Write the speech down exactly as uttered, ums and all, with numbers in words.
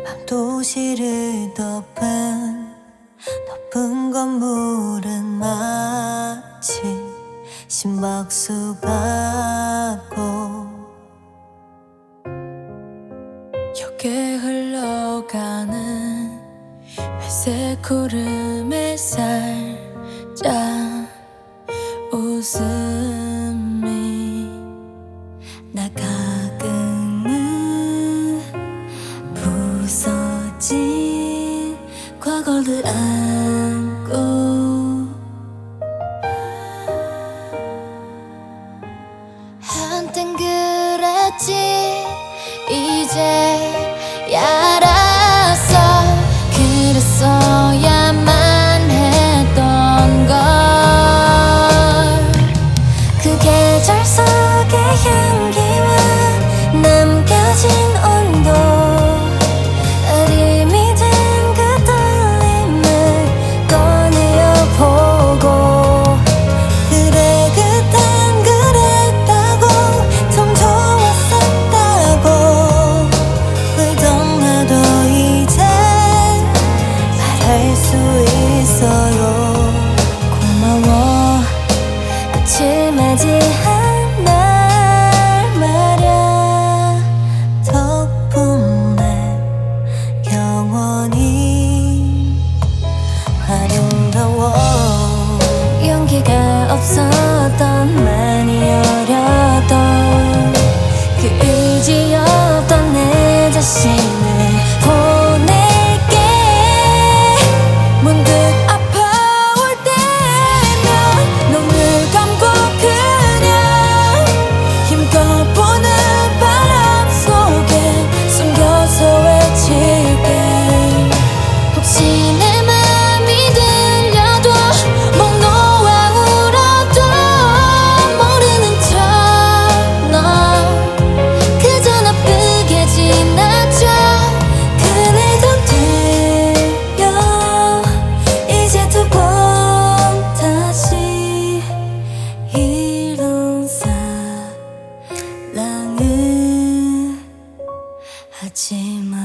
도시를 덮은 높은 건물은 마치 심박수 같고 역에 흘러가는 회색 구름에 살짝 웃음이 나 가끔은 부서진 과거를 안고 한땐 그랬지 이제야 알았어 그랬어야만 했던 걸 그 계절 속의 향기와 남겨진 온도 어림이 든 그 떨림을 꺼내어보고 그래 그땐 그랬다고 좀 좋았었다고 울던 나도 이제 말할 수 있어요 고마워 찜하지한 날 말야 덕분에 영원히 아름다워 용기가 없었던 많이 어렸던 그 의지 없던 내 자신을 보낼게 문득 아파올 때면 눈을 감고 그냥 힘껏 부는 바람 속에 숨겨서 외칠게 혹시 내 맘이 들려도 목 놓아 울어도 모르는 척 너 그저 나쁘게 지나쳐 그래도 들려 이제 두 번 다시 이런 사랑을 하지마